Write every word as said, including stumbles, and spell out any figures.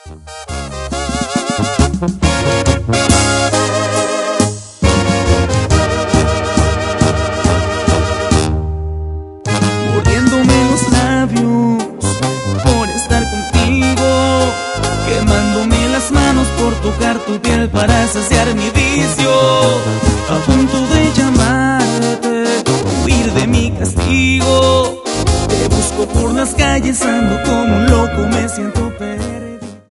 Mordiéndome los labios por estar contigo, quemándome las manos por tocar tu piel para saciar mi vicio. A punto de llamarte, huir de mi castigo. Te busco por las calles, ando como un loco, me siento peor.